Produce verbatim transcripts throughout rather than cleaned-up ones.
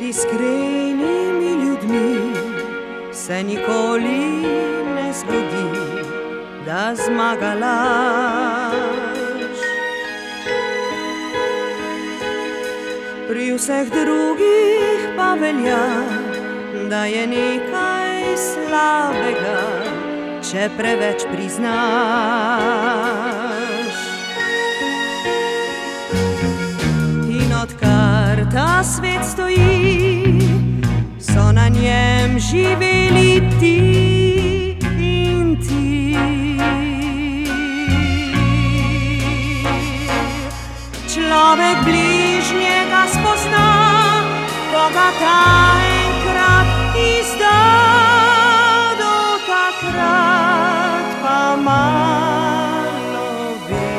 Med iskrenimi ljudmi se nikoli ne zgodi, da zmaga laž. Pri vseh drugih pa velja, da je nekaj slabega, če preveč priznaš. In odkar ta svet stoji, so na njem živeli ti in ti. Človek bližnjega spozna, ko ga ta enkrat izda, do takrat pa malo ve.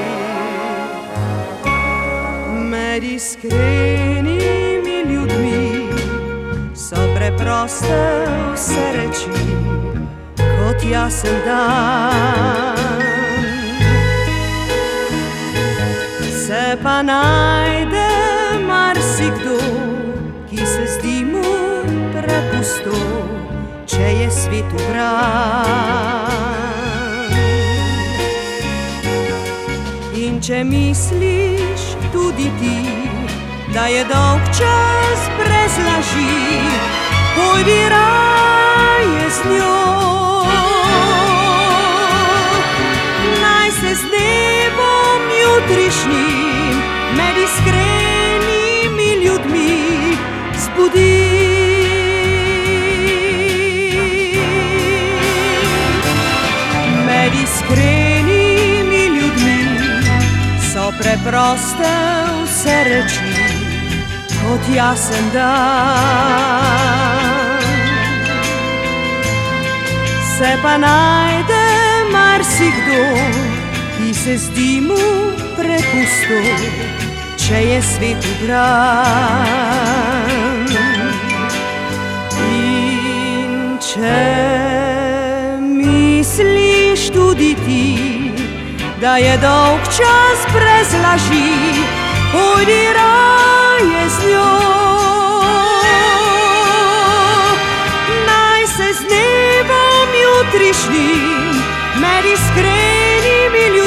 Med iskrenimi ljudmi so preproste vse reči, kot jasen dan. Se pa najde marsikdo, ki se zdi mu prepusto, če je svet ubran. In če misliš tudi ti, da je dolg čas brez laži, pojdi raje z njo. Naj se z dnevom jutrišnjim med iskrenimi ljudmi zbudi. Med iskrenimi ljudmi so preproste vse reči, kot jasen dan. Se pa najde marsikdo, ki se zdi mu prepusto, če je svet ubran. In če misliš tudi ti, da je dolg čas brez laži, pojdi raje z njo. Naj se z dnevom jutrišnjim med iskrenimi ljudmi